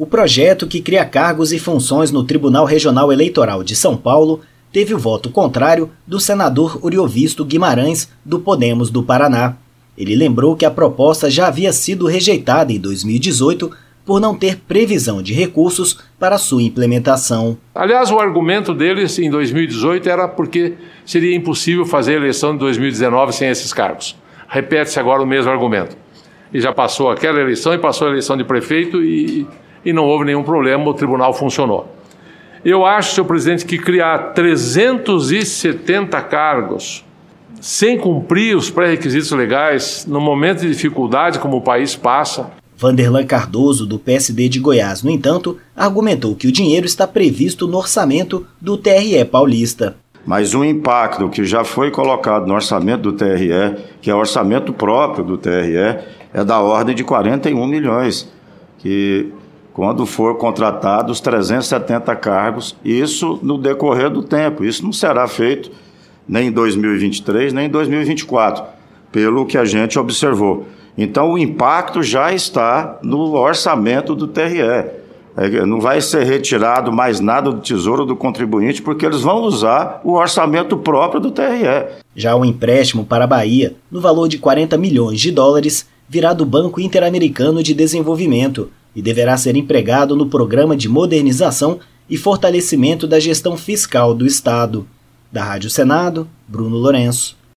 O projeto, que cria cargos e funções no Tribunal Regional Eleitoral de São Paulo, teve o voto contrário do senador Oriovisto Guimarães, do Podemos do Paraná. Ele lembrou que a proposta já havia sido rejeitada em 2018 por não ter previsão de recursos para sua implementação. Aliás, o argumento deles em 2018 era porque seria impossível fazer a eleição de 2019 sem esses cargos. Repete-se agora o mesmo argumento. E já passou aquela eleição e passou a eleição de prefeito e não houve nenhum problema, o tribunal funcionou. Eu acho, senhor presidente, que criar 370 cargos sem cumprir os pré-requisitos legais, no momento de dificuldade como o país passa. Vanderlan Cardoso, do PSD de Goiás, no entanto, argumentou que o dinheiro está previsto no orçamento do TRE paulista. Mas o impacto que já foi colocado no orçamento do TRE, que é o orçamento próprio do TRE, é da ordem de 41 milhões, que quando for contratados 370 cargos, isso no decorrer do tempo. Isso não será feito nem em 2023, nem em 2024, pelo que a gente observou. Então, o impacto já está no orçamento do TRE. Não vai ser retirado mais nada do Tesouro do contribuinte, porque eles vão usar o orçamento próprio do TRE. Já o empréstimo para a Bahia, no valor de 40 milhões de dólares, virá do Banco Interamericano de Desenvolvimento e deverá ser empregado no Programa de Modernização e Fortalecimento da Gestão Fiscal do Estado. Da Rádio Senado, Bruno Lourenço.